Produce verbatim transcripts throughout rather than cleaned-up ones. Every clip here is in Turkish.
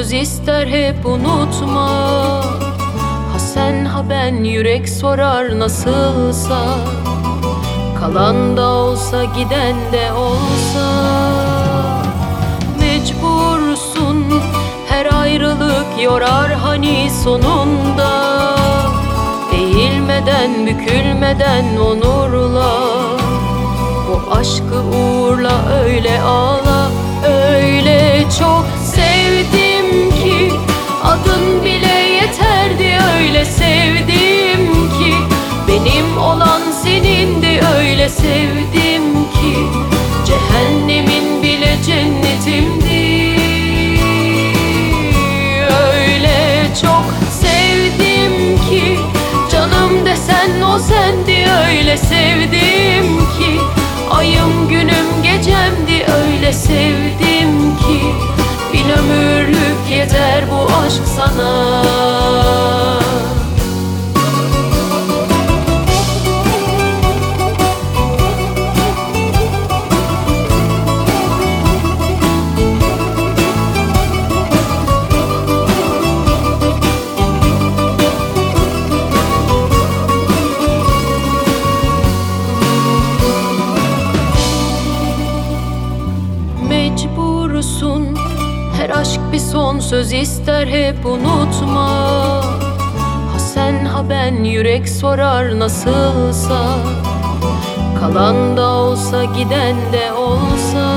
söz ister hep unutma. Ha sen ha ben yürek sorar nasılsa. Kalan da olsa giden de olsa. Mecbursun, her ayrılık yorar hani sonunda. Eğilmeden bükülmeden onurla, o aşkı uğurla, öyle ağla. Öyle çok sevdim ki adın bile yeterdi. Öyle sevdim ki benim olan senindi. Öyle sevdim ki cehennemin bile cennetimdi. Öyle çok sevdim ki canım desen o sendi. Öyle sevdim ki ayım günüm gecemdi. Öyle sevdim ki bin ömürlük yeter bu aşk sana. Mecbursun, her aşk bir son söz ister hep unutma. Ha sen ha ben yürek sorar nasılsa. Kalan da olsa giden de olsa.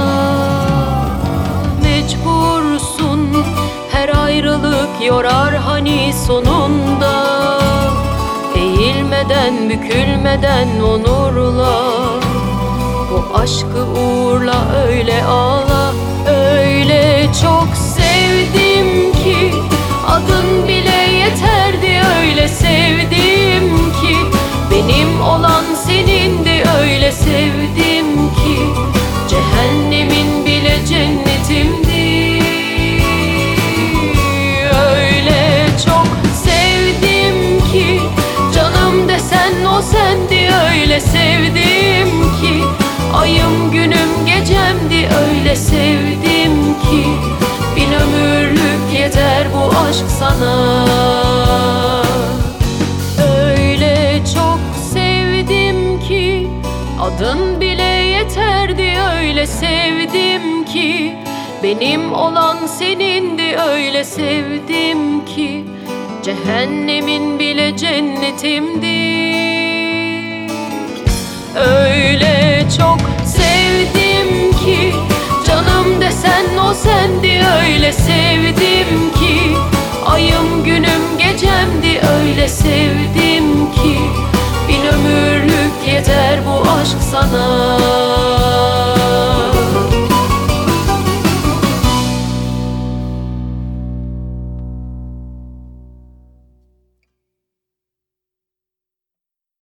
Mecbursun, her ayrılık yorar hani sonunda. Eğilmeden bükülmeden onurla, o aşkı uğurla, öyle ağla. Öyle çok sevdim ki adın bile yeterdi. Öyle sevdim ki benim olan senindi. Öyle sevdim ki cehennemin bile cennetimdi. Öyle çok sevdim ki canım desen o sendi. Öyle sevdim ki ayım günüm gecemdi. Öyle sevdim ki bin ömürlük yeter bu aşk sana. Öyle çok sevdim ki adın bile yeterdi. Öyle sevdim ki benim olan senindi. Öyle sevdim ki cehennemin bile cennetimdi. Öyle çok sevdim ki canım desen o sendi. Öyle sevdim ki ayım günüm gecemdi. Öyle sevdim ki bin ömürlük yeter bu aşk sana.